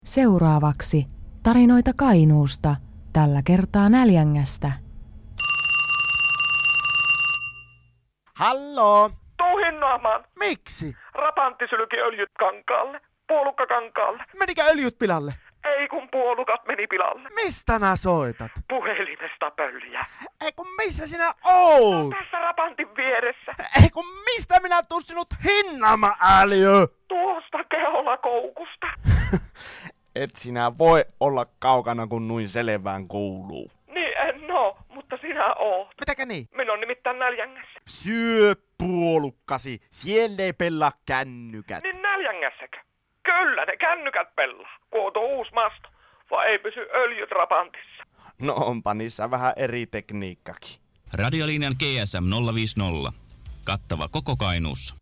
Seuraavaksi tarinoita Kainuusta, tällä kertaa Näljängästä. Halloo! Tuhinnaamaan. Miksi? Rapantti sylki öljyt kankaalle. Puolukka kankaalle. Menikö öljyt pilalle? Ei kun puolukat meni pilalle. Mistä nää soitat? Puhelimesta pölliä. Ei kun missä sinä oot? Tässä rapantin vieressä. Ei kun mistä minä tuun sinut hinnaamaan, ääliö? Tuosta keholakoukusta. Et sinä voi olla kaukana kun nuin selvään kuuluu. Niin en oo, mutta sinä oot. Mitäkä niin? Minä on nimittäin Näljängässä. Syö puolukkasi, siellä ei pelaa kännykät. Niin Näljängässäkö? Kyllä ne kännykät pelaa, kun on tuo uusi masto. Vai ei pysy öljyt rapantissa? No onpa niissä vähän eri tekniikkakin. Radiolinjan GSM 050. Kattava koko Kainuussa.